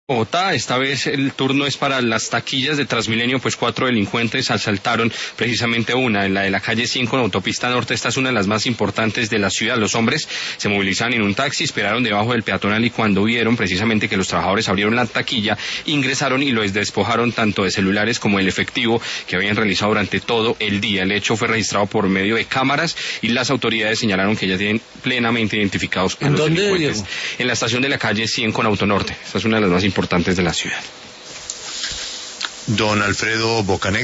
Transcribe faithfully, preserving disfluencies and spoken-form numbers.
Bogotá, esta vez el turno es para las taquillas de Transmilenio, pues cuatro delincuentes asaltaron precisamente una, en la de la calle cien con autopista norte. Esta es una de las más importantes de la ciudad. Los hombres se movilizaron en un taxi, esperaron debajo del peatonal y cuando vieron precisamente que los trabajadores abrieron la taquilla, ingresaron y los despojaron tanto de celulares como el efectivo que habían realizado durante todo el día. El hecho fue registrado por medio de cámaras y las autoridades señalaron que ya tienen plenamente identificados a los delincuentes. Diego? En la estación de la calle cien con Autonorte. Esta es una de las más importantes de la ciudad. Don Alfredo Bocanegra.